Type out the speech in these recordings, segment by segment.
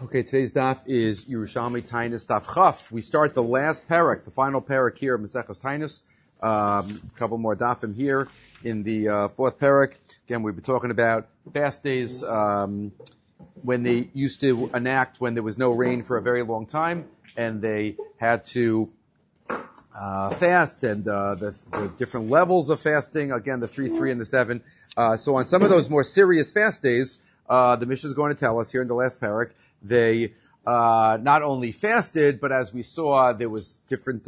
Okay, today's daf is Yerushalmi Tainus Daf Chaf. We start the last parak, the final parak here of Maseches Tainus. A couple more dafim here in the fourth parak. Again, we've been talking about fast days when they used to enact when there was no rain for a very long time, and they had to fast, and the different levels of fasting. Again, the 3, 3, and the 7. So on some of those more serious fast days, the Mishnah is going to tell us here in the last parak, they not only fasted, but as we saw, there was different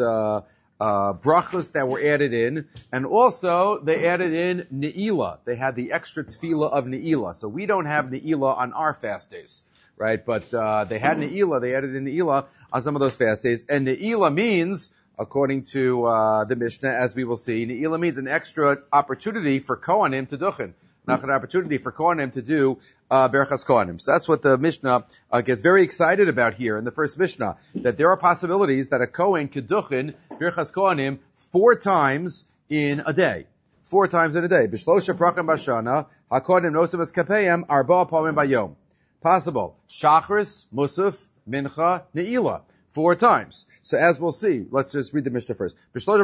brachos that were added in, and also they added in ne'ilah. They had the extra tefillah of ne'ilah. So we don't have ne'ilah on our fast days, right? But they had ne'ilah. They added in ne'ilah on some of those fast days, and ne'ilah means, according to the Mishnah, as we will see, ne'ilah means an extra opportunity for Kohanim to duchen. Not an opportunity for Kohanim to do Berachas Kohanim. So that's what the Mishnah gets very excited about here in the first Mishnah, that there are possibilities that a Kohen could duchen Berachas Kohanim 4 times in a day. 4 times in a day. B'shlosha prachim b'shana, ha-kohanim nosim es kapeyam, arba pamim bayom. Possible. Shachris, Musaf, Mincha, Ne'ilah. 4 times. So as we'll see, let's just read the Mishnah first.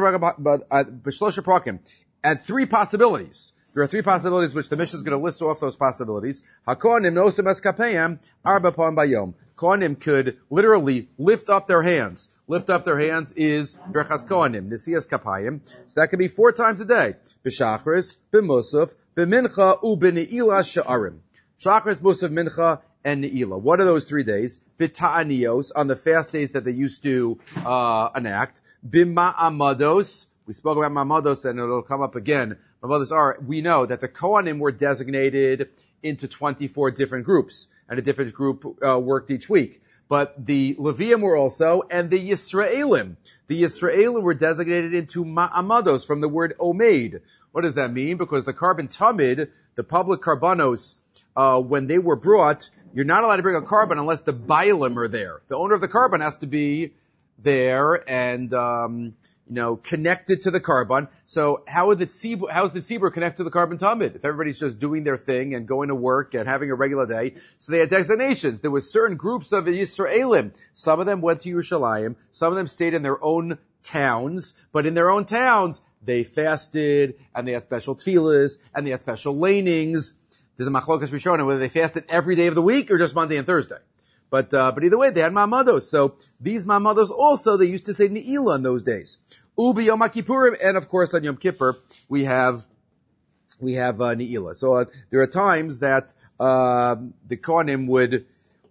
B'shlosha prachim. And 3 possibilities. There are 3 possibilities which the Mishnah is going to list off those possibilities. HaKohanim nosim es kapeyam arba pam bayom. Kohanim could literally lift up their hands. Lift up their hands is Berachas Kohanim, Nesias Kapayim. So that could be 4 times a day. B'shachris, b'musaf, b'mincha, u'b'ne'ilah sha'arim. Shachris, musaf, mincha, and ne'ilah. What are those 3 days? B'ta'aniyos, on the fast days that they used to enact. B'ma'amados. We spoke about ma'amados, and it'll come up again. We know that the Kohanim were designated into 24 different groups, and a different group worked each week. But the Levium were also, and the Yisraelim. The Yisraelim were designated into ma'amados from the word omeid. What does that mean? Because the carbon tamid, the public karbanos, when they were brought, you're not allowed to bring a carbon unless the bailim are there. The owner of the carbon has to be there and connected to the carbon. So how is the tzibur connected to the carbon tamid? If everybody's just doing their thing and going to work and having a regular day. So they had designations. There were certain groups of Yisraelim. Some of them went to Yerushalayim. Some of them stayed in their own towns. But in their own towns, they fasted, and they had special tefillahs, and they had special lanings. There's a machlokas rishonim whether they fasted every day of the week or just Monday and Thursday. But either way, they had ma'amados. So these ma'amados also, they used to say ne'ilah in those days. Ubi Yom Kippurim, and of course on Yom Kippur, we have ne'ilah. So there are times that the Kohanim would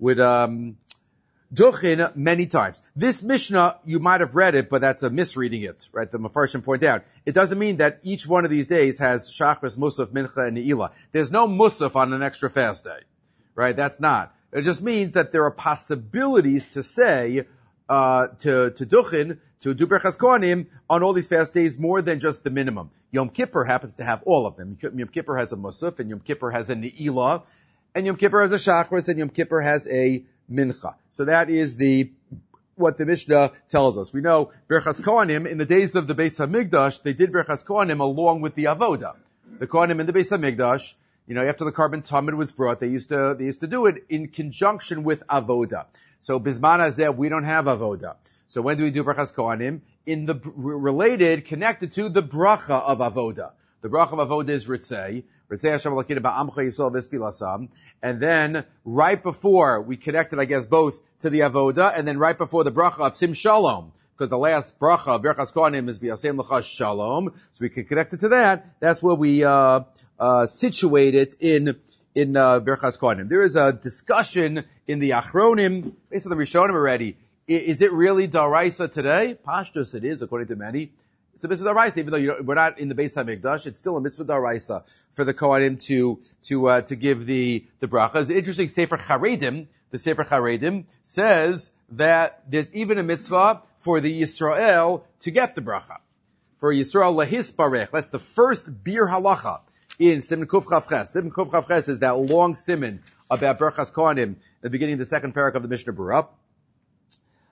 duchen many times. This Mishnah, you might have read it, but that's a misreading it, right? The Mefarshim point out. It doesn't mean that each one of these days has Shachris, Musaf, Mincha, and Ne'ilah. There's no Musaf on an extra fast day, right? That's not. It just means that there are possibilities to say, to duchen, to do Berachas Kohanim on all these fast days more than just the minimum. Yom Kippur happens to have all of them. Yom Kippur has a Musaf, and Yom Kippur has a Ne'ilah, and Yom Kippur has a Shachris, and Yom Kippur has a Mincha. So that is what the Mishnah tells us. We know Berachas Kohanim, in the days of the Beis HaMikdash, they did Berachas Kohanim along with the Avoda. The Kohanim in the Beis HaMikdash, after the carbon tamid was brought, they used to do it in conjunction with Avoda. So Bisman Hazeh, we don't have Avoda. So when do we do Berachas Kohanim? In the connected to the bracha of Avoda. The bracha of Avoda is Ritzei. Ritzei Hashem Elokeinu ba'amcha Yisrael v'estilasam. And then, right before, we connected, I guess, both to the Avoda, and then right before the bracha of Sim Shalom. Because the last bracha of Berachas Kohanim is V'yasem L'cha Shalom. So we can connect it to that. That's where we situate it in Berachas Kohanim. There is a discussion in the Achronim, based on the Rishonim already. Is it really Daraisa today? Pashtus it is, according to many. It's a mitzvah Daraisa, even though we're not in the Beis HaMikdash. It's still a mitzvah Daraisa for the Kohanim to give the bracha. It's interesting. Sefer Charedim, the Sefer Charedim says that there's even a mitzvah for the Yisrael to get the bracha. For Yisrael lahisparech. That's the first bir halacha in Siman Kuf Chav Ches. Siman Kuf Chav Ches is that long siman about Berachas Kohanim, the beginning of the second parak of the Mishnah Berurah.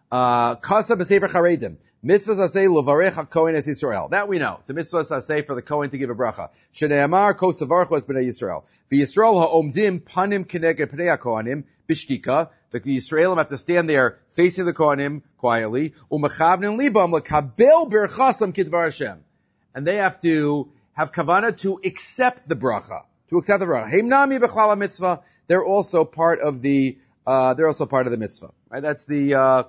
Kasa b'sefer charedim. Mitzvah saseh levarech hakohen es Yisrael. That we know. It's a mitzvah saseh for the kohen to give a bracha. Shneamar kosavarchu es b'nei Yisrael. V'Yisrael ha'omdim panim keneged pnei hakohanim b'shtika. The Yisraelim have to stand there facing the kohanim quietly. U'mechavnim libam lekabel berchasam kidvar Hashem. And they have to have kavanah to accept the bracha. To accept the bracha. Heimnami b'chlal mitzvah. They're also part of the mitzvah. Right? That's the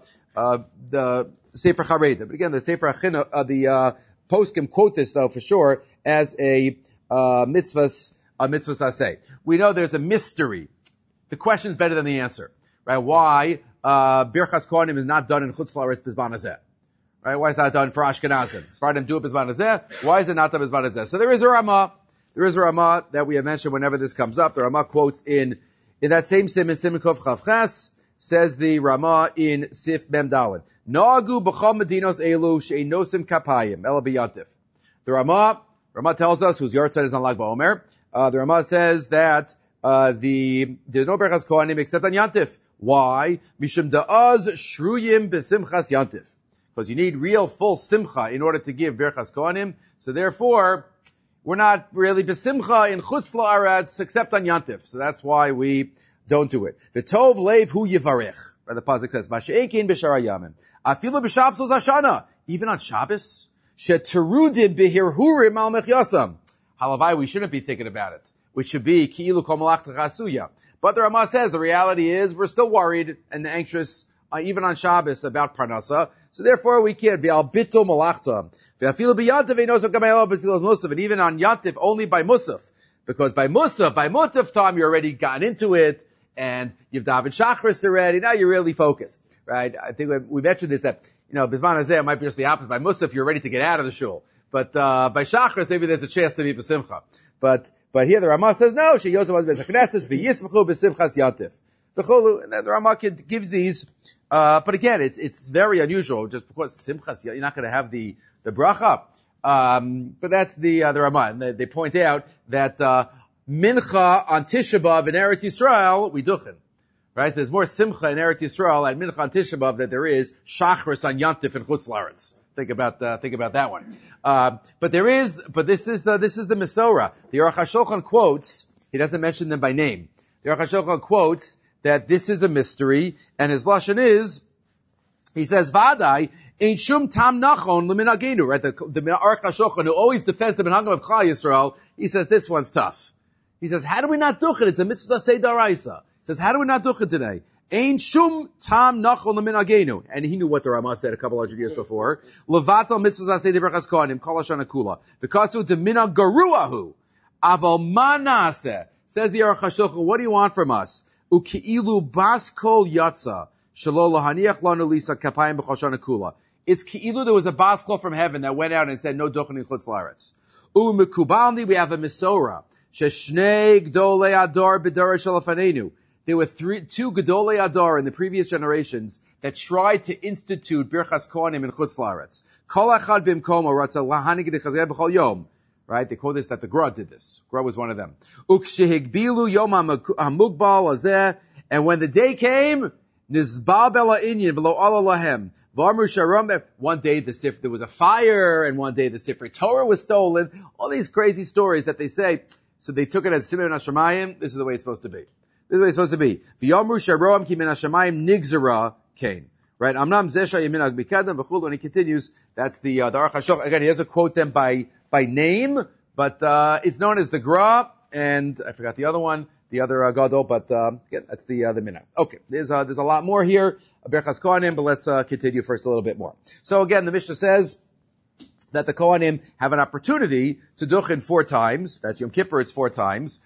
Sefer Charedim. But again, the Sefer Achina, the poskim quote this though for sure as a mitzvah saseh. We know there's a mystery. The question's better than the answer. Right? Why Birchas Kohanim is not done in Chutz La'aretz B'zman Hazeh? Right? Why is that done for Ashkenazim? Sfardim do it B'zman Hazeh. Why is it not done B'zman Hazeh? So there is a Ramah. There is a Ramah that we have mentioned whenever this comes up. The Ramah quotes in that same Siman Kov Chav Ches, says the Ramah in Sif Mem Daled. Nagu b'chol medinos elu she'enosim kapayim ela b'yantif. The Ramah tells us whose yahrzeit is on Lag BaOmer. The Ramah says that there's no Birchas Kohanim except on Yantif. Why? Mishum da'az shruyim b'simchas Yantif. Because you need real full simcha in order to give Birchas Kohanim. So therefore, we're not really b'simcha in Chutz La'aretz except on Yantif. So that's why we don't do it. V'tov leiv hu yivarech. The pasuk says, "Masha'ekin b'shara yamim." Afilu b'Shabbos Hashana. Even on Shabbos, she'terudim b'hirhurim al mechyasam. Halavai, we shouldn't be thinking about it. We should be ki'ilu kol malachta chasuya. But the Ramah says the reality is we're still worried and anxious, even on Shabbos, about parnasa. So therefore, we can't be al bitul malachta. V'afilu b'yantiv einosav gamayel b'tilas musaf, and even on yantiv only by musaf, because by mutaf time you already gotten into it. And you've davened Shachris already, now you're really focused, right? I think we mentioned this that, B'zman Hazeh might be just the opposite. By Musaf, you're ready to get out of the shul. But, by Shachris, maybe there's a chance to be B'simcha. But here the Ramah says, no, she yosef az b'zakneses, v'yismachu b'simchas yantif. And then the Ramah gives these, but again, it's very unusual, just because simchas, you're not gonna have the bracha. But that's the Ramah. And they point out that, Mincha on Tisha B'Av in Eretz Yisrael, we duchen. Right? There's more Simcha in Eretz Yisrael and Mincha on Tisha B'Av than there is Shachris on Yantif and Chutz La'aretz. Think about that one. But this is the Mesorah. The Aruch HaShulchan quotes, he doesn't mention them by name. The Aruch HaShulchan quotes that this is a mystery, and his lashon is, he says, Vadai, Ein shum tam nachon leminagenu. Right? The Aruch HaShulchan, who always defends the minhagim of Klal Yisrael, he says this one's tough. He says, how do we not duchen? It's a mitzvah seidaraisa. He says, how do we not duchen today? Ein shum tam nachol leminagenu. And he knew what the Ramah said a couple hundred years before. Levatal mitzvah saseh debrachas kohanim kol hashana kula. V'kasu demina garuahu. Aval manaseh. Says the Aruch HaShulchan, what do you want from us? Uki'ilu bas kol yatsa. Shelo lahaniach lanu lisa kapayim b'chol shana kula. It's ki'ilu there was a bas kol from heaven that went out and said, no duchen in Chutz La'aretz. Umekubalni, we have a Mesorah. Sheshnei Gdolei Adar b'dara shalafanenu. There were two Gdolei Adar in the previous generations that tried to institute Birchas Kohanim in Chutz La'aretz. Kol achad b'mkomo ratza lahanig d'chazeh b'chol yom. Right? They call this that the Gra did this. Gra was one of them. Ukshehigbilu yom hamugbal azeh. And when the day came, nizbal bela inyan v'lo ala lahem. One day there was a fire, and one day the Sifrei Torah was stolen. All these crazy stories that they say. So they took it as Siman Hashemayim. This is the way it's supposed to be. This is the way it's supposed to be. V'yomru sharoam ki min Hashemayim nigzera kain. Right? Amnam zesha yeminag mikadam v'chulu. And he continues. That's the Aruch HaShulchan. Again, he doesn't quote them by name, but it's known as the Gra, and I forgot the other one, the other Gadol, but again, that's the minhag. Okay, there's a lot more here, Birchas Kohanim, but let's continue first a little bit more. So again, the Mishnah says that the Kohanim have an opportunity to duchen 4 times. That's Yom Kippur, it's 4 times.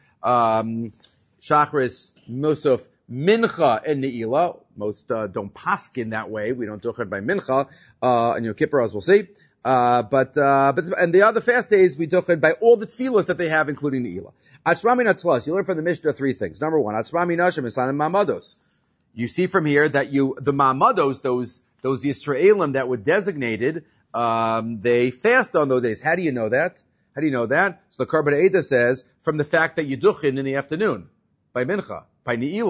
Shachris, Musaf, Mincha, and Ne'ilah. Most don't paskin that way. We don't duchen by Mincha, and Yom Kippur, as we'll see. But and the other fast days we duchen by all the tefillas that they have, including Ne'ilah. Atzmami Natlas, you learn from the Mishnah 3 things. Number 1, Atzmami Nashim Esanim Ma'amados. You see from here that the Ma'amados, those Yisraelim that were designated, they fast on those days. How do you know that? How do you know that? So the Korban Eidah says, from the fact that you duchen in the afternoon, by Mincha, by Ne'ilah.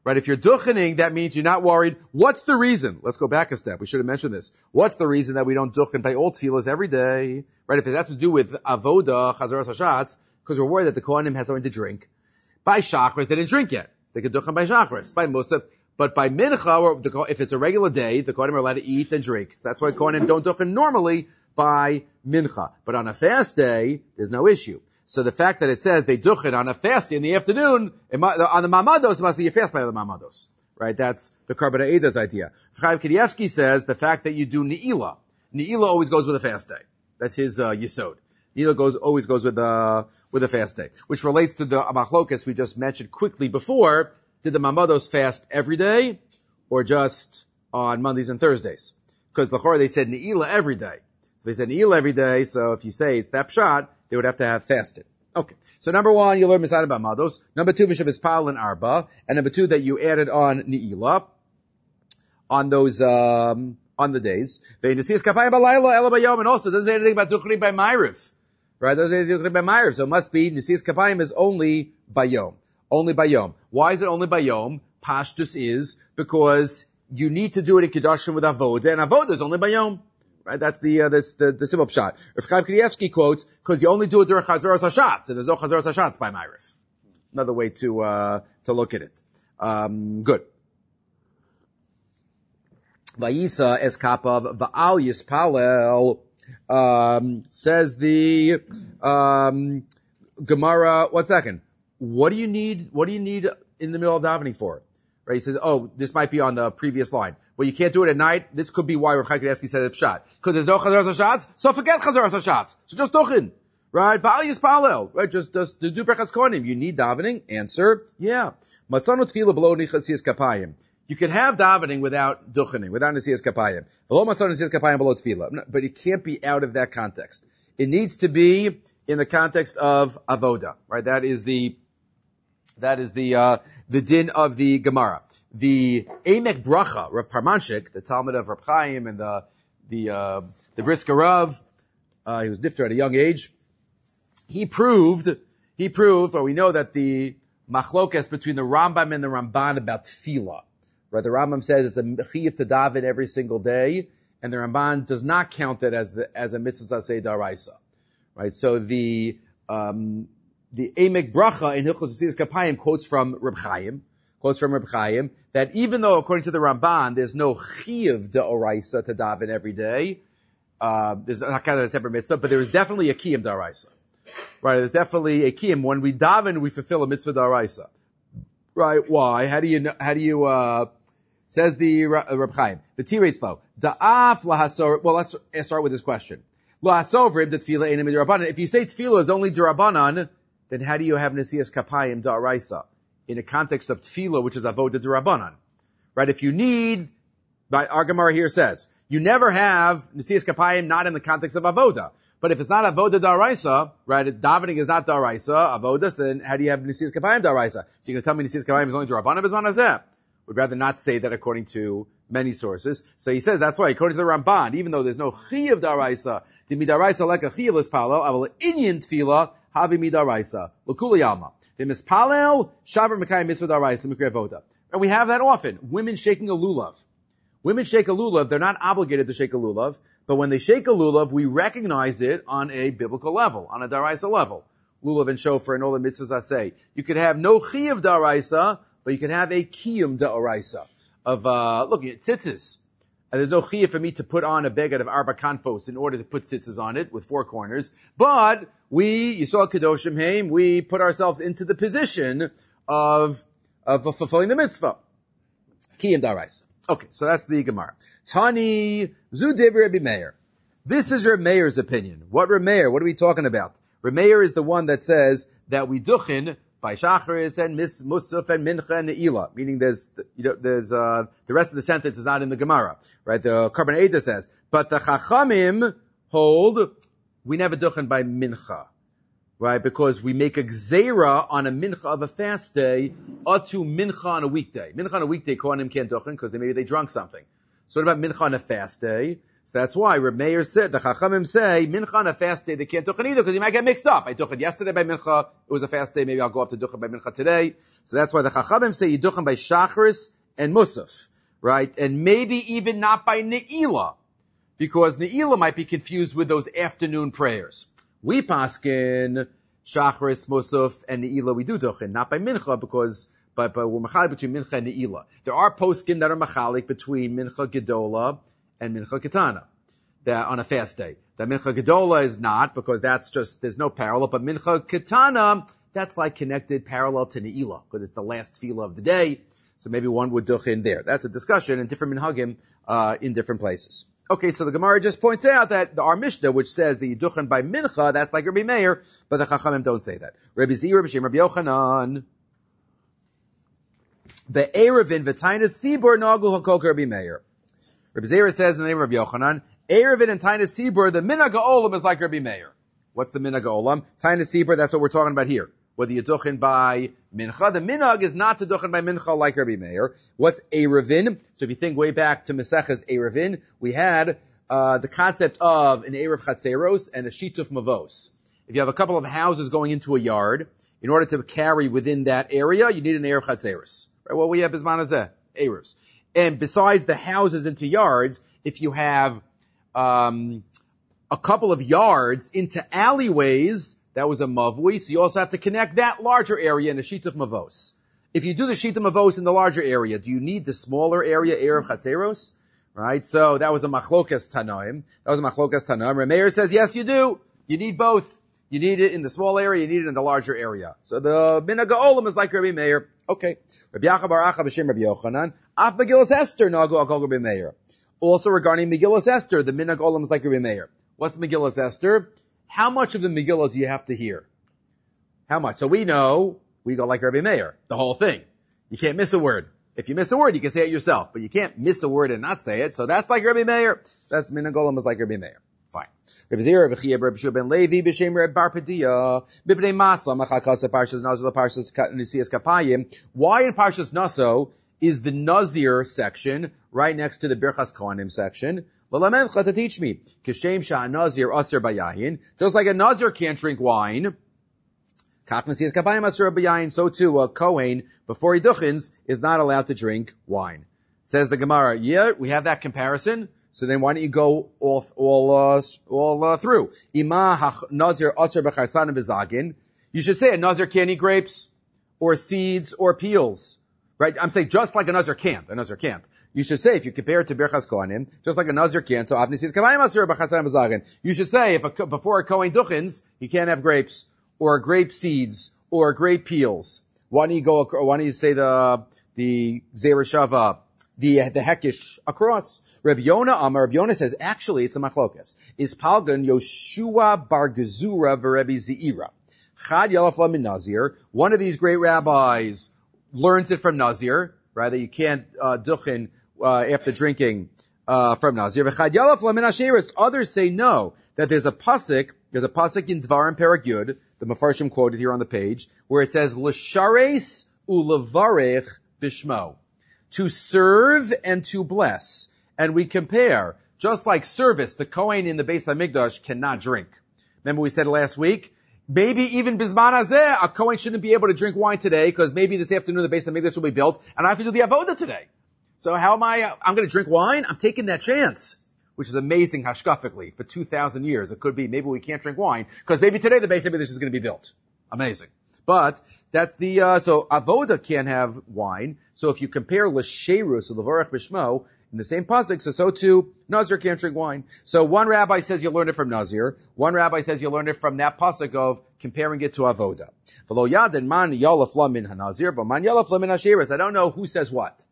Right? If you're duchening, that means you're not worried. What's the reason? Let's go back a step. We should have mentioned this. What's the reason that we don't duchen by all tefillas every day? Right? If it has to do with avoda, chazaras hashatz, because we're worried that the kohanim has something to drink. By shachris, they didn't drink yet. They could duchen by shachris. By musaf, but by mincha, if it's a regular day, the kohanim are allowed to eat and drink. So that's why kohanim don't duchen normally by mincha. But on a fast day, there's no issue. So the fact that it says they duchen on a fast day in the afternoon, on the mamados, it must be a fast by the mamados. Right? That's the Karban Eida's idea. Chaim Kanievsky says the fact that you do ni'ila. Ni'ila always goes with a fast day. That's his yesod. Ni'ila always goes with a fast day. Which relates to the machlokas we just mentioned quickly before. Did the mamados fast every day or just on Mondays and Thursdays? Because before they said ni'ila every day. So they said ni'ila every day, so if you say it's that pshat, they would have to have fasted. Okay. So number one, you learn Misad Bamados. Number two, Mishav Ispal and Arba. And number two, that you added on Ni'ila on those, on the days. And also, it doesn't say anything about Duchri by Ma'ariv. Right? It doesn't say anything Duchri by Ma'ariv. So it must be, Nesias Kapayim is only by Yom. Only by Yom. Why is it only by Yom? Pashtus is because you need to do it in Kedushim with Avoda, and Avoda is only by Yom. Right, that's the simple pshat. Rav Chaim Kanievsky quotes, because you only do it during Chazaras Hashatz, and there's no Chazaras Hashatz by Ma'ariv. Another way to look at it. Good. Vayisa es kapav va'al yispalel, says the, Gemara, 1 second. What do you need in the middle of davening for? Right, he says, oh, this might be on the previous line. Well, you can't do it at night. This could be why Rav Chaim Kanievsky said it's pshat. Because there's no chazaras hashatz, so forget chazaras hashatz. So just duchen. Right? V'al yispalel. Right? Just do brachas kohanim. You need davening? Answer, yeah. Matzanu tefillah below nesias kapayim. You can have davening without duchening, without nesias kapayim. Below matzanu nesias kapayim below tefillah. But it can't be out of that context. It needs to be in the context of avoda. Right? That is the din of the Gemara. The Emek Bracha, Rav Parmanshik, the Talmud of Rav Chaim and the Brisker Rav, he was nifter at a young age. He proved, or we know that the machlokas between the Rambam and the Ramban about tefillah. Right? The Rambam says it's a chiyuv to daven every single day, and the Ramban does not count it as a mitzvah aseh daraisa. Right? So the Emek Bracha in Hilchos Nesias Kapayim quotes from Reb Chaim, that even though according to the Ramban there's no chiyuv d'oraisa to daven every day, there's not kind of a separate mitzvah, but there is definitely a kiyum d'oraisa. Right? There's definitely a kiyum. When we daven, we fulfill a mitzvah d'oraisa. Right? Why? How do you, says the Reb Chaim, the T-rate slow. Da'af lahasor, well, let's start with this question. Lahasovrim, the tefillah ain't mid'Rabbanan. If you say tefillah is only d'Rabbanan, then how do you have nesias kapayim d'oraisa? In a context of tefillah, which is avoda d'Rabbanan. Right? If you need, our Gemara here says, you never have nesias kapayim not in the context of avoda. But if it's not avoda d'oraisa, right, davening is not d'oraisa, avoda, then how do you have nesias kapayim d'oraisa? So you're going to tell me nesias kapayim is only d'Rabbanan b'zman hazeh? We'd rather not say that according to many sources. So he says that's why, according to the Ramban, even though there's no chiyuv d'oraisa, to mid'oraisa like a chiyuv l'spalo, aval inyan tefillah, havi mid'oraisa, l'kuli alma. The mispalel, shavar mekayim mitzvah d'oraisa, mikra avoda. And we have that often. Women shaking a lulav. Women shake a lulav, they're not obligated to shake a lulav, but when they shake a lulav, we recognize it on a biblical level, on a d'oraisa level. Lulav and shofar and all the mitzvahs I say. You could have no chiyuv d'oraisa, but you can have a kiyum d'oraisa of, look at tzitzis. And there's no chiyuv for me to put on a beged of arba kanfos in order to put tzitzis on it with 4 corners. But you saw Kedoshim Haim, we put ourselves into the position of fulfilling the mitzvah. Kiyum d'oraisa. Okay, so that's the Gemara. Tani zu divrei Rabbi Meir. This is Rabbi Meir's opinion. What Rabbi Meir? What are we talking about? Rabbi Meir is the one that says that we duchin by shacharis and musaf and mincha and ne'ilah, meaning there's the rest of the sentence is not in the Gemara, right? The Karban Eidah says, but the Chachamim hold we never duchen by mincha, right? Because we make a gzeira on a mincha of a fast day, or to mincha on a weekday. Mincha on a weekday, kohanim can't duchen because maybe they drunk something. So what about mincha on a fast day? So that's why Reb Meir said, the Chachamim say, Mincha on a fast day, they can't duchen either, because you might get mixed up. I duchen yesterday by Mincha, it was a fast day, maybe I'll go up to duchen by Mincha today. So that's why the Chachamim say you duchen by Shacharis and Musaf, right? And maybe even not by Ne'ilah, because Ne'ilah might be confused with those afternoon prayers. We paskin Shacharis, Musaf, and Ne'ilah, we do duchen, not by Mincha, because but we're machalik between Mincha and Ne'ilah. There are poskim that are machalik between Mincha Gedola and Mincha Ketana, that on a fast day. That Mincha Gedola is not, because that's just, there's no parallel, but Mincha Ketana, that's like connected parallel to Ne'ilah, because it's the last tefillah of the day, so maybe one would duchen there. That's a discussion in different minhagim, in different places. Okay, so the Gemara just points out that our Mishnah, which says that you duchen by Mincha, that's like Rabbi Meir, but the Chachamim don't say that. Rabbi Zira, Rabbi Shem, Rabbi Yochanan, the Erevin, V'tainus Sibur, Nagul HaKol Rabbi Meir. Rabbi Zera says in the name of Rabbi Yochanan, Erevin and Tainus Sibur, the Minhag Olam is like Rabbi Meir. What's the Minhag Olam? Tainus Sibur, that's what we're talking about here. Whether you duchen by Mincha, the Minhag is not to duchen by Mincha like Rabbi Meir. What's Erevin? So if you think way back to Maseches Erevin, we had the concept of an Erev Chatzeros and a Shituf Mavos. If you have a couple of houses going into a yard, in order to carry within that area, you need an Erev Chatzeros. Right? Well, we have Bisman Hazeh, Erevs. And besides the houses into yards, if you have a couple of yards into alleyways, that was a mavui, so you also have to connect that larger area in a sheet of mavos. If you do the sheet of mavos in the larger area, do you need the smaller area, Erev Chatzeros? Right? So that was a machlokas tanoim. Rameir says, yes, you do. You need both. You need it in the small area, you need it in the larger area. So the Minhag Olam is like Rabbi Meir. Okay. Rabbi Yacha bar Acha b'shem Rabbi Yochanan. Af Megillas Esther nagu akol Rabbi Meir. Also regarding Megillas Esther, the Minhag Olam is like Rabbi Meir. What's Megillas Esther? How much of the Megillah do you have to hear? How much? So we know, we go like Rabbi Meir. The whole thing. You can't miss a word. If you miss a word, you can say it yourself. But you can't miss a word and not say it. So that's like Rabbi Meir. That's Minhag Olam is like Rabbi Meir. Fine. Rabbi Zera, Rabbi Chia, Rabbi Shua ben Levi, B'Shem Reb Bar Padiyah, B'Bnei Masa, Machakasa, Parshas Naso, Parshas Nisias Kapayim. Why in Parshas Naso is the Nazir section right next to the Birchas Kohanim section? L'lamencha, to teach me. Kishem Shah Nazir Aser Bayayin. Just like a Nazir can't drink wine, Kach Nisias Kapayim Aser Bayayin, so too a Kohen, before he duchens, is not allowed to drink wine. Says the Gemara, yeah, we have that comparison. So then why don't you go all through? Ima Nazir Aser B'Charsan V'Zagin. You should say a Nazir can't eat grapes, or seeds, or peels. Right? I'm saying just like a Nazir can't. A Nazir can't. You should say, if you compare it to Birchas Kohanim, just like a Nazir can't, so Avni says, Kavayim Aser B'Charsan V'Zagin. You should say, before a Kohen duchens, he can't have grapes, or grape seeds, or grape peels. Why don't you say the Zereshava, the Hekish across? Rabbi Yonah says, actually, it's a machlokas. Is Palgan Yoshua bar Gezura v'Rebbi Zeira. Chad Yalaf min Nazir. One of these great rabbis learns it from Nazir, right? That you can't duchen after drinking from Nazir. V'chad Yalaf min Asheris. Others say no, that there's a pasuk in Dvarim Perek Yud, the Mefarshim quoted here on the page, where it says, L'shares u'levarech bishmo. To serve and to bless. And we compare, just like service, the Kohen in the Beis HaMikdash cannot drink. Remember we said last week, maybe even Bisman Hazeh, a Kohen shouldn't be able to drink wine today, because maybe this afternoon the Beis HaMikdash will be built, and I have to do the Avodah today. So how am I'm going to drink wine? I'm taking that chance. Which is amazing hashkafically. For 2,000 years, it could be, maybe we can't drink wine, because maybe today the Beis HaMikdash is going to be built. Amazing. But that's so Avodah can't have wine. So if you compare L'Sherus or L'Varech Bishmo, in the same pasuk, so too, Nazir can't drink wine. So one rabbi says you learn it from Nazir. One rabbi says you learn it from that pasuk of comparing it to Avodah. V'lo yadin man yalaf la min hanazir, but man yalaf la min hashiras. I don't know who says what.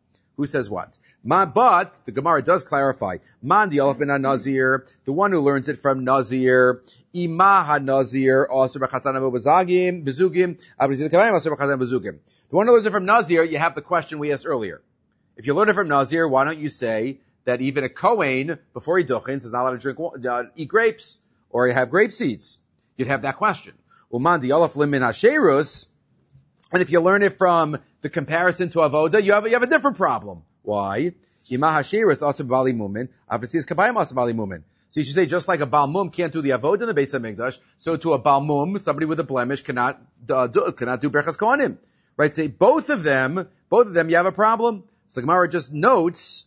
But the Gemara does clarify. Man yalaf min hanazir, the one who learns it from Nazir. Ima hanazir aser b'chasanam bezugim bezugim avrizil kavayim aser b'chasanam bezugim. The one who learns it from Nazir, you have the question we asked earlier. If you learn it from Nazir, why don't you say that even a Kohen, before he duchens, is not allowed to eat grapes, or have grape seeds? You'd have that question. Uman di'alaf limin hasherus, and if you learn it from the comparison to Avodah, you have a different problem. Why? Ima hashiras also bali mumin. Obviously, it's kabayim also bali mumin. So you should say just like a Baal Mum can't do the Avod in the Beis HaMikdash, so to a Baal Mum, somebody with a blemish cannot do Berachas Kohanim. Right? Say both of them, you have a problem. So Gemara just notes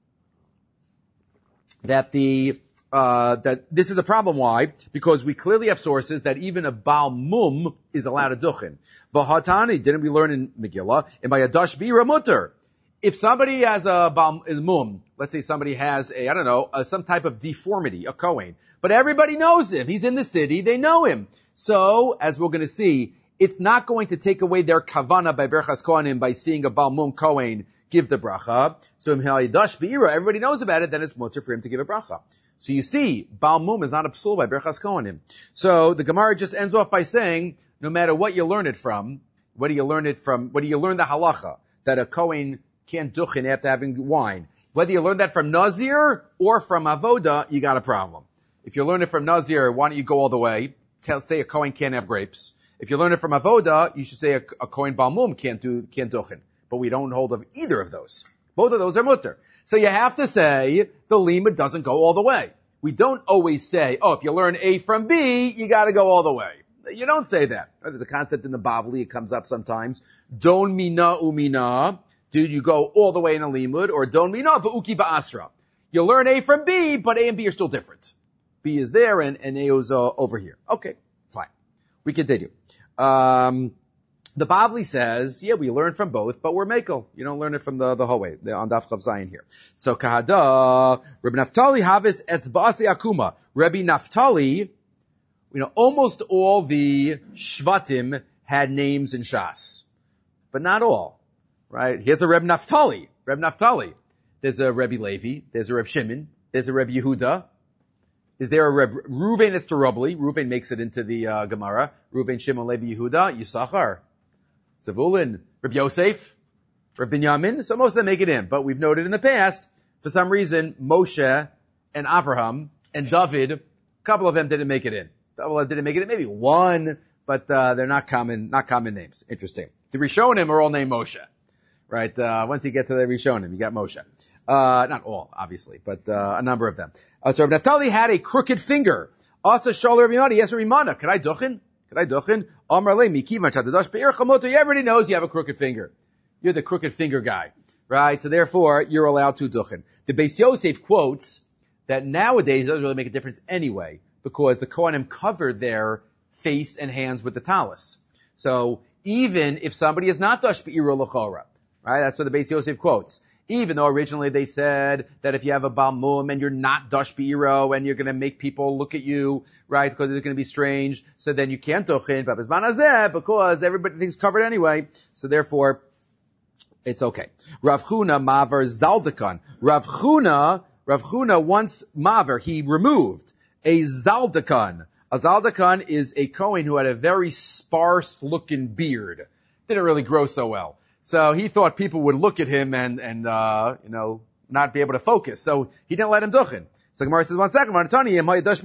that that this is a problem. Why? Because we clearly have sources that even a Baal Mum is allowed to duchen. V'hatani, didn't we learn in Megillah? In by a Dash Bira Mutter. If somebody has a Baal Mum, let's say somebody has some type of deformity, a Kohen, but everybody knows him. He's in the city, they know him. So, as we're going to see, it's not going to take away their kavana by Berachas Kohanim by seeing a Baal Mum Kohen give the bracha. So, in Dash Bira, everybody knows about it, then it's mutter for him to give a bracha. So you see, Baal Mum is not a psul by Berachas Kohanim. So the Gemara just ends off by saying, no matter what you learn it from, whether you learn the halacha, that a Kohen can't duchen after having wine, whether you learn that from Nazir or from Avoda, you got a problem. If you learn it from Nazir, why don't you go all the way? Say a Kohen can't have grapes. If you learn it from Avoda, you should say a Kohen Baal Mum can't duchen. But we don't hold of either of those. Both of those are mutter. So you have to say the limud doesn't go all the way. We don't always say, if you learn A from B, you gotta go all the way. You don't say that. There's a concept in the Bavli, it comes up sometimes. Don mina umina. Do you go all the way in a limud? Or don mina v'uki ba'asra. You learn A from B, but A and B are still different. B is there and A is over here. Okay, fine. We continue. The Bavli says, we learn from both, but we're mekel. You don't learn it from the whole way, on Daf Chav Zayin here. So, Kahada, Rabbi Naftali havis etzbasi akuma. Rabbi Naftali, almost all the Shvatim had names in Shas. But not all. Right? Here's a Rabbi Naftali. There's a Rabbi Levi. There's a Rabbi Shimon. There's a Rabbi Yehuda. Is there a Rabbi Ruvain? It's to Rabli. Ruvain makes it into the Gemara. Ruvain, Shimon, Levi, Yehuda, Yisachar, Zavulun, Rabbi Yosef, Rabbi Binyamin. So most of them make it in. But we've noted in the past, for some reason, Moshe and Avraham and David, a couple of them didn't make it in. Maybe one, but they're not common names. Interesting. The Rishonim are all named Moshe. Right? Once you get to the Rishonim, you got Moshe. Not all, obviously, but a number of them. So Naphtali had a crooked finger. Also, Shaul Rabbi Yonah, yes, Rimana. Could I duchen? Everybody knows you have a crooked finger. You're the crooked finger guy. Right? So therefore, you're allowed to duchen. The Beis Yosef quotes that nowadays it doesn't really make a difference anyway, because the Kohanim covered their face and hands with the talis. So even if somebody is not dash be'iro l'chora, right? That's what the Beis Yosef quotes. Even though originally they said that if you have a Baal Mum and you're not dash be'iro and you're going to make people look at you, right, because it's going to be strange, so then you can't duchen, but bizman hazeh, because everybody thinks covered anyway, so therefore, it's okay. Rav Chuna maver zaldakan. Rav Chuna once maver, he removed a zaldakan. A zaldakan is a Kohen who had a very sparse looking beard. Didn't really grow so well. So he thought people would look at him and not be able to focus. So he didn't let him duchen. So Gemara says, 1 second, what do you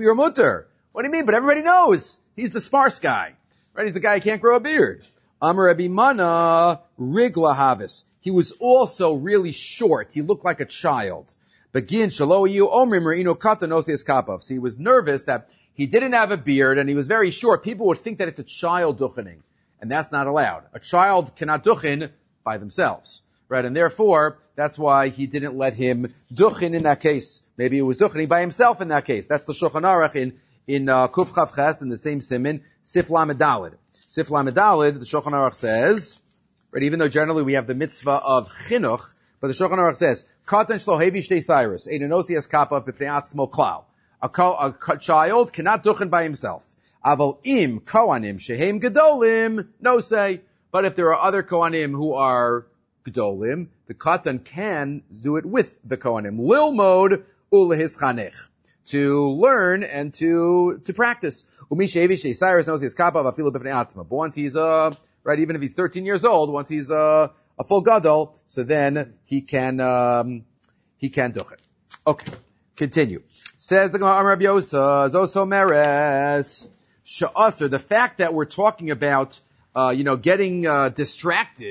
mean? But everybody knows. He's the sparse guy. Right? He's the guy who can't grow a beard. Amar Rabbi Mana Rigla Havis. He was also really short. He looked like a child. Begin Shaloyu Omrim Reino Kata Nosias Kapov. So he was nervous that he didn't have a beard and he was very short. People would think that it's a child duchening. And that's not allowed. A child cannot duchen by themselves. Right? And therefore, that's why he didn't let him duchen in that case. Maybe he was duchening by himself in that case. That's the Shulchan Aruch in Kuf Chav Ches in the same siman, Sif Lamed Daled. Sif Lamed Daled, the Shulchan Aruch says, right, even though generally we have the mitzvah of chinuch, but the Shulchan Aruch says, Katan shlo hevi shtei cyrus, ein enosias kappa b'fnei atzmo klal. A child cannot duchen by himself. Aval im kohanim shehem gedolim, no say. But if there are other kohanim who are gedolim, the katan can do it with the kohanim. Lilmod ulehischanech, to learn and to practice. Umi shevi shtei cyrus enosias kappa v'afilu b'fnei atzmo. But once he's right, even if he's 13 years old, once he's a full gadol, so then he can do it. Okay, continue. Says the Gemara, Rabbi Yosa, Zoso Meres, Sha'asr, the fact that we're talking about, getting distracted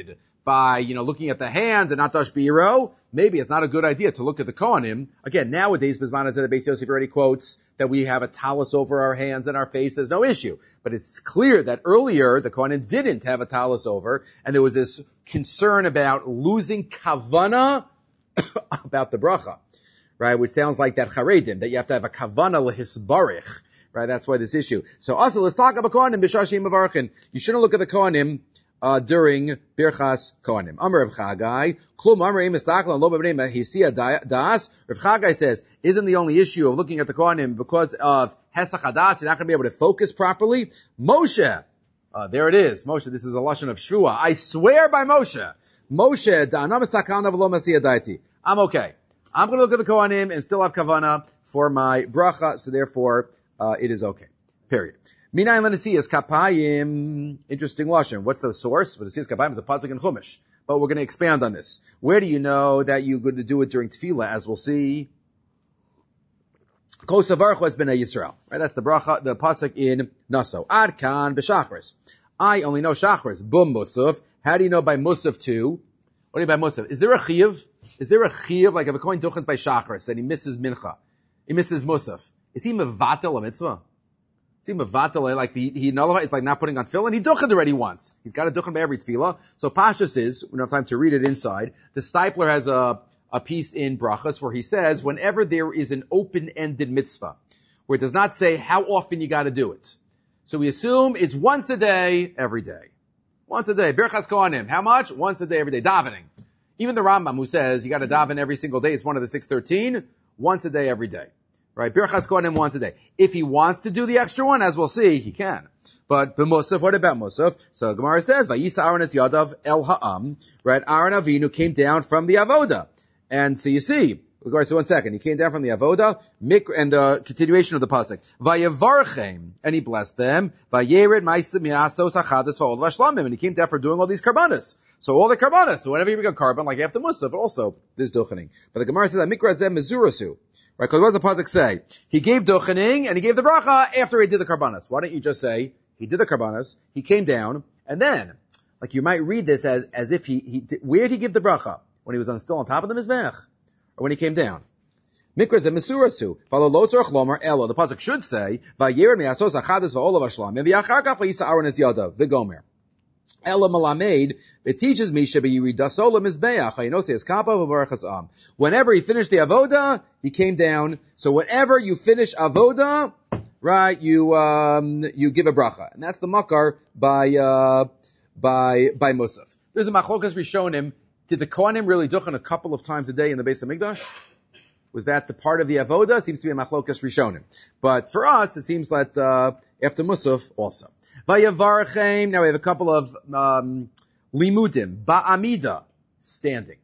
by, looking at the hands and not Dash Biro, maybe it's not a good idea to look at the Kohanim. Again, nowadays, Bisman said that Beis Yosef already quotes that we have a talus over our hands and our face. There's no issue. But it's clear that earlier, the Kohanim didn't have a talus over, and there was this concern about losing kavana about the bracha, right? Which sounds like that charedim, that you have to have a kavana lehisbarich, right? That's why this issue. So also, let's talk about Kohanim b'shashim mavarchin. You shouldn't look at the Kohanim during Birchas Kohanim. Amar Reb Chagai, Klum Amar Eim Esachlan Lo B'Bnei Hisia Das. Reb Chagai says, isn't the only issue of looking at the Kohanim because of Hesach Hadas, you're not going to be able to focus properly? Moshe, there it is. Moshe, this is a lashon of Shvua. I swear by Moshe. Moshe, Da'anam Esachlan V'Lo Masiyah Daiti. I'm okay. I'm going to look at the Kohanim and still have kavana for my bracha, so therefore, it is okay. Period. Minayin l'nesiyas kapayim. Interesting lashon. What's the source? But nesiyas kapayim is a pasuk in Chumash. But we're going to expand on this. Where do you know that you're going to do it during tefillah? As we'll see, Kol Savarchu has been a Yisrael. Right? That's the bracha, the pasuk in Naso. Ad kan b'shachris. I only know shachris. Bum musaf. How do you know by musaf too? What do you mean by musaf? Is there a chiyuv? Is there a chiyuv like if a kohen duchens by shachris and he misses mincha, he misses musaf? Is he mevatel a mitzvah? See, mevatel, like he nullifies, it's like not putting on tefillin. He duchened already once. He's got a duchen by every tefillah. So Pashas is, we don't have time to read it inside. The Stipler has a piece in Brachas where he says, whenever there is an open-ended mitzvah, where it does not say how often you gotta do it. So we assume it's once a day, every day. Once a day. Birchas Kohanim. How much? Once a day, every day. Davening. Even the Rambam who says you gotta daven every single day, it's one of the 613, once a day, every day. Right? Birchas Kohanim once a day. If he wants to do the extra one, as we'll see, he can. But the Musaf, what about Musaf? So Gemara says, Vayisa Aaron es Yadav el Ha'am. Right? Aaron Avinu came down from the Avoda. And so you see, so 1 second, he came down from the Avoda, and the continuation of the pasuk. Vayevarchem, and he blessed them. Vayered ma'asim yasos achadas va'ol v'ashlamim, and he came down for doing all these karbanas. So all the karbanas, so whenever you bring a karban, like after Musaf, but also this duchening. But the Gemara says, Mikra zeh mezurasu. Right, because what does the pasuk say? He gave duchening and he gave the bracha after he did the karbanas. Why don't you just say he did the karbanas, he came down, and then, like you might read this as if where did he give the bracha? When he was still on top of the mizbech, or when he came down? Mikra ze mesurasu. Follow lo tzorach lomar elo. The pasuk should say vayered me'asos achadas va'olav ashlam and v'yachar kach v'yisa Aaron es yadav v'gomer. Ela malamed, it teaches me shebiyiridasola mizbeach hayinosi es kappa v'barachas am. Whenever he finished the avoda, he came down. So whenever you finish avoda, right, you give a bracha, and that's the makar by Musaf. There's a machlokas rishonim. Did the Kohanim really duchen a couple of times a day in the Beis Hamikdash? Was that the part of the avoda? Seems to be a machlokas rishonim. But for us, it seems that after Musaf also. Vayavarchem. Now we have a couple of limudim. Ba'amida, standing.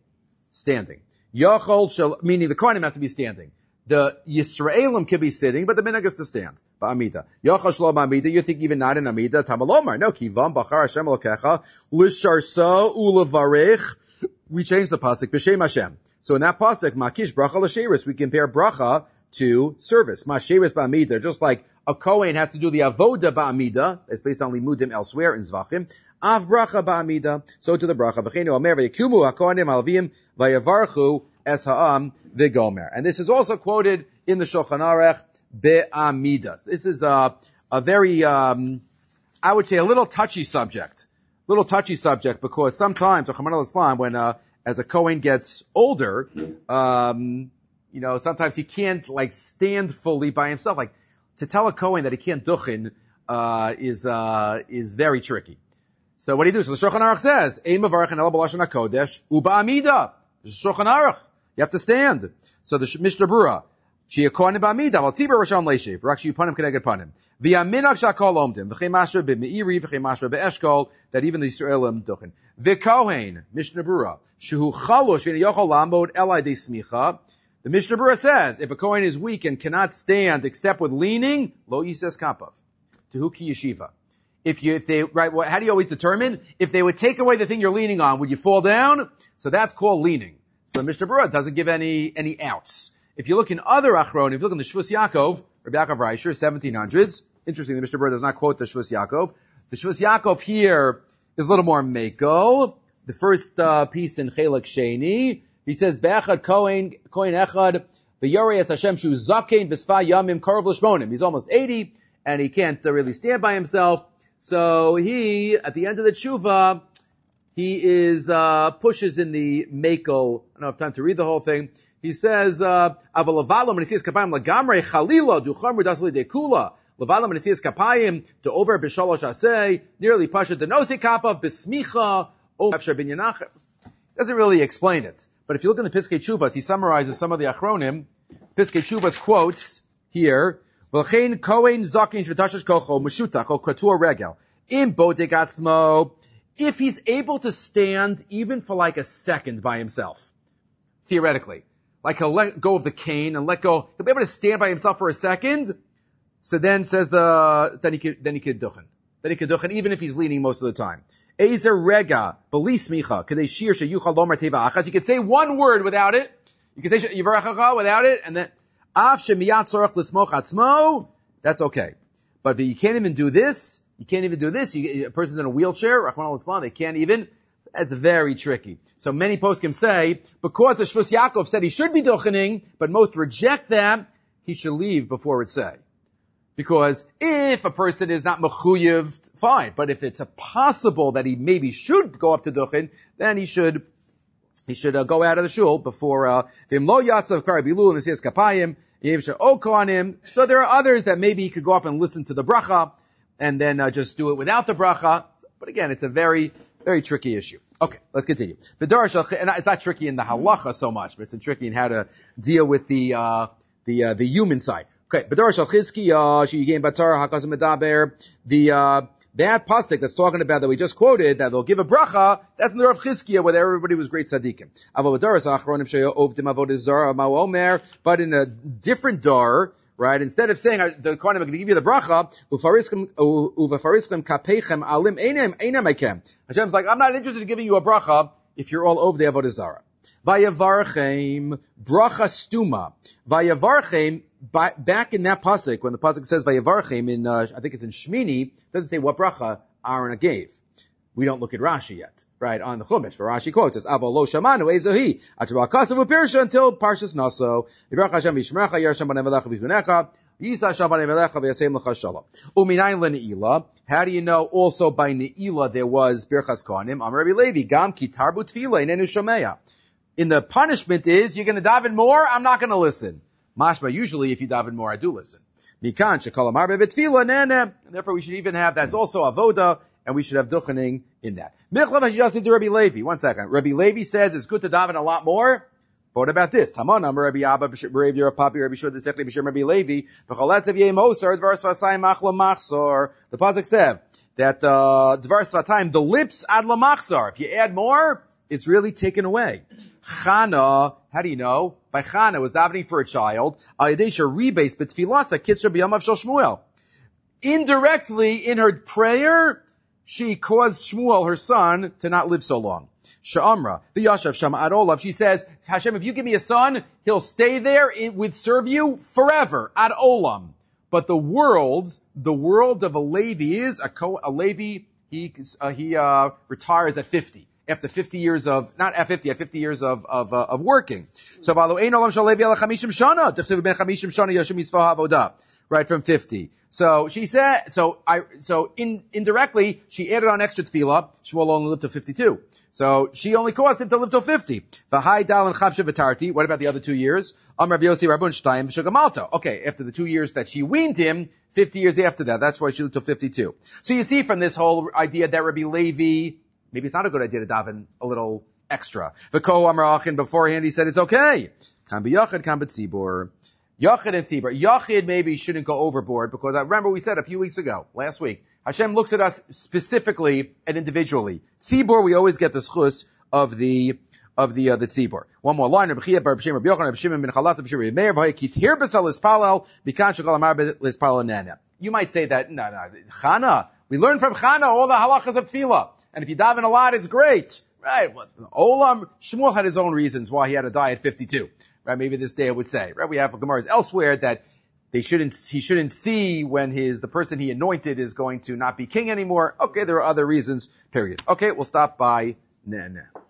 Yachol shel, meaning the Kohanim have to be standing. The Yisraelim could be sitting, but the minhag is to stand. Ba'amida. Yachol shel ba'amida. You think even not in amida? Tamalomar. No. Kivam bachar Hashem elokecha lisharsa ulevarich. We change the pasuk b'shem Hashem. So in that pasuk, makish bracha l'sheris, we compare bracha to service. Masheris ba'amida, just like a Kohen has to do the avoda ba'amida, that's based on limudim elsewhere in Zvachim. Av bracha ba'amida, so to the bracha. V'cheinu omer v'yekumu ha'kohanim alvim v'yavarchu es ha'am v'gomer. And this is also quoted in the Shulchan Aruch be'amida. This is a very, I would say a little touchy subject. Because sometimes, when as a Kohen gets older, sometimes he can't stand fully by himself. Like to tell a Kohen that he can't duchen is very tricky. So what do you do? So the Shulchan Aruch says, "Ein mevarchen ela b'lashon hakodesh u'ba'amida." This is Shulchan Aruch. You have to stand. So the Mishnah Berurah, "Shia kohen ba'amida, val tzibur rishon leishiv, rak shiyu panim keneged panim." V'yaminach shakol omdim, v'chei mashra b'meiri, v'chei mashra b'eshkol, that even the Yisraelim duchen. V'kohen, Mishnah Berurah, shehu chalush v'yin yochol lamod elai de smicha. The Mishnah Berurah says, if a Kohen is weak and cannot stand except with leaning, lo yises kapav, tehu ki yeshiva. How do you always determine? If they would take away the thing you're leaning on, would you fall down? So that's called leaning. So the Mishnah Berurah doesn't give any outs. If you look in other Achronim, if you look in the Shvus Yaakov, Rabbi Yaakov Reisher, 1700s, interesting, the Mishnah Berurah does not quote the Shvus Yaakov. The Shvus Yaakov here is a little more meko, the first piece in Chelek Sheni. He says, Be'echad Kohen Echad, V'yorei es Hashem shu zakein v'sfa yamim karov l'shmonim. He's almost 80, and he can't really stand by himself. So he, at the end of the tshuva, he is pushes in the Mako. I don't have time to read the whole thing. He says, Aval levalam v'nesias kapayim lagamrei chalila ducham r'dasli dekula. Levalam v'nesias kapayim to over b'shalosh aseh, nearly pasha denosi kapav b'smicha o afshar binyanach. Doesn't really explain it. But if you look in the Piskei Tshuvas, he summarizes some of the Achronim. Piskei Tshuvas quotes here, V'chein kohen zakin shv'tashash kocho meshutach o katur regel im bodek atzmo. If he's able to stand even for like a second by himself, theoretically, like he'll let go of the cane and he'll be able to stand by himself for a second. So then says then he could duchen, even if he's leaning most of the time. Ezer rega, beli smicha, kadei shir sheyuchal lomar teva achas. You could say one word without it. You could say yivarachacha without it, and then af shemiyat tzorach l'smoch atzmo. That's okay. But you can't even do this. You can't even do this. A person's in a wheelchair, Rahman al-Islam, they can't even. That's very tricky. So many poskim say, because the Shvus Yaakov said he should be duchening, but most reject that, he should leave before it say. Because if a person is not mechuyev, fine. But if it's possible that he maybe should go up to duchen, then he should go out of the shul before, v'im lo yatzav karabilu and nesias kapayim, yev she'okonim. So there are others that maybe he could go up and listen to the bracha, and then just do it without the bracha. But again, it's a very, very tricky issue. Okay, let's continue. And it's not tricky in the halacha so much, but it's tricky in how to deal with the human side. Okay, B'dor Shal Chizkiya, Sheyigein Batar, Hakazim Medaber, that pasuk that's talking about that we just quoted, that they'll give a bracha, that's in the Rav Chizkiya, where everybody was great tzaddikim. But in a different dar, right, instead of saying, the Kohanim are going to give you the bracha, Hashem's like, I'm not interested in giving you a bracha if you're all over the Avodah Zarah. Vayavarchem, bracha stuma. Vayavarchem, back in that pasuk, when the pasuk says Vayavarchem in, I think it's in Shmini, it doesn't say what bracha Aaron gave. We don't look at Rashi yet, right, on the Chumash. But Rashi quotes, says, Avo lo shamanu ezohi, atibal kasav upirsha until Parshas Naso. Yivrach Hashem v'yishmerecha, yerasham b'nei melecha v'yichunecha, yisa Hashem b'nei melecha v'yasem l'cha shalom. Uminayin le'ne'ilah. How do you know also by ne'ilah there was Birchas Kohanim? Amar Rabbi Levi, gam ki tarbu tefila inenu shomeya. In the punishment is, you're going to daven more, I'm not going to listen. Mashma, usually if you daven more, I do listen. Mikan shekol amar be'tefila nene. And therefore we should even have, that's also avoda, and we should have duchening in that. Michlav hashiyasi to Rabbi Levi. 1 second. Rabbi Levi says it's good to daven a lot more. But what about this? Taman amar Rabbi Abba, Rabbi Papi, Rabbi Shur, the Sekli, B'Shem Rabbi Levi. V'choletzev yeh mosar, dvar svasayim machla machzor. The pasuk said that, dvar svatayim, the lips ad la machzor. If you add more, it's really taken away. Chana, how do you know? By Chana was davening for a child. Ayadesha rebase betfilasa kitzur b'yamav shel Shmuel. Indirectly, in her prayer, she caused Shmuel, her son, to not live so long. Sha'amra, v'yashav shama ad olav. She says, Hashem, if you give me a son, he'll stay there serve you forever, ad olam. But the world of a Levi is, a Levi, he retires at 50. After 50 years of, not at 50, at 50 years of working. So, right, from 50. So she said, indirectly, she added on extra tefillah. Shmuel only lived till 52. So she only caused him to live till 50. What about the other 2 years? Okay, after the 2 years that she weaned him, 50 years after that, that's why she lived till 52. So you see from this whole idea that Rabbi Levi, maybe it's not a good idea to daven a little extra. V'ko amar achin, beforehand he said it's okay. Kan b'yachid, kan b'tzibur. Yachid and tzibur. Yachid maybe shouldn't go overboard, because I remember we said a few weeks ago, last week, Hashem looks at us specifically and individually. Tzibur, we always get the schus of the tzibur. One more line. You might say that, no, Chana, we learn from Chana all the halachas of tefillah. And if you daven a lot, it's great. Right? Olam, Shmuel had his own reasons why he had to die at 52. Right? Maybe this day I would say. Right? We have Gemaras elsewhere that he shouldn't see when the person he anointed is going to not be king anymore. Okay, there are other reasons, period. Okay, we'll stop by Nah.